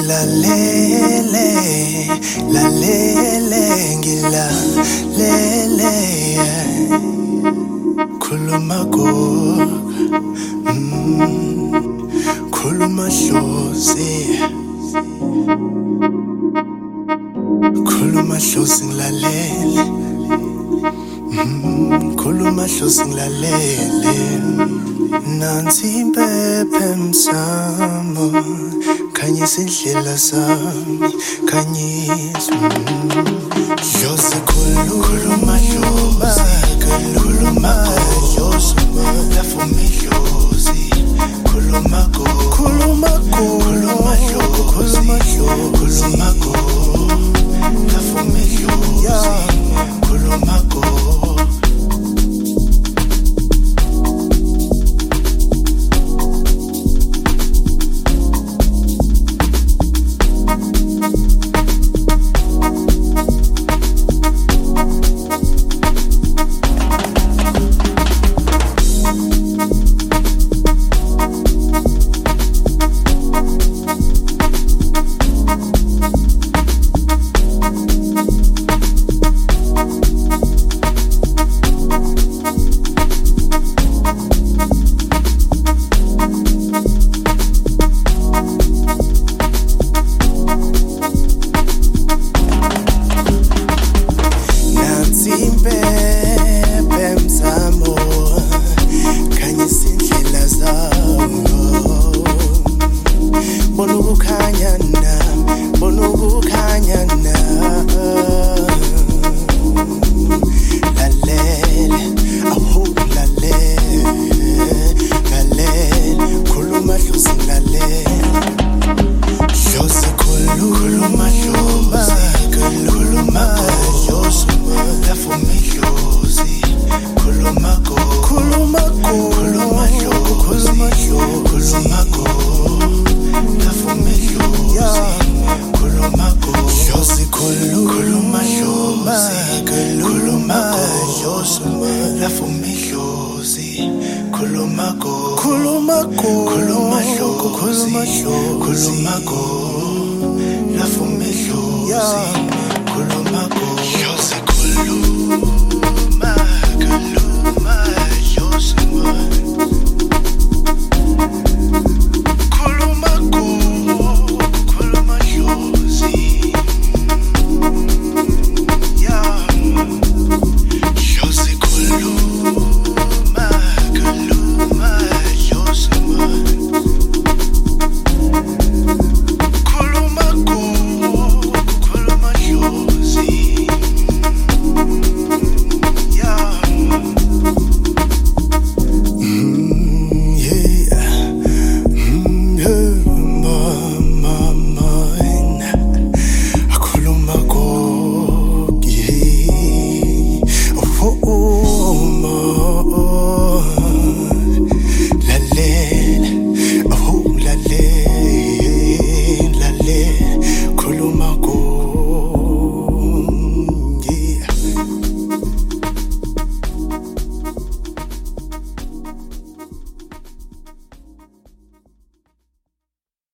ngilalele, lalele, ngilalele. Khuluma go, khuluma hlozi, khuluma hlozi ngilalele, khuluma hlozi ngilalele. Nansi impepho emsamo, khanyisa indlela zami, khanyisa. Hlozi khuluma hlozi, khuluma hlozi, love for me hlozi, khuluma go, khuluma go, khuluma hlozi, khuluma go, love for me hlozi, khuluma go. Khuluma go, la for me hlozi.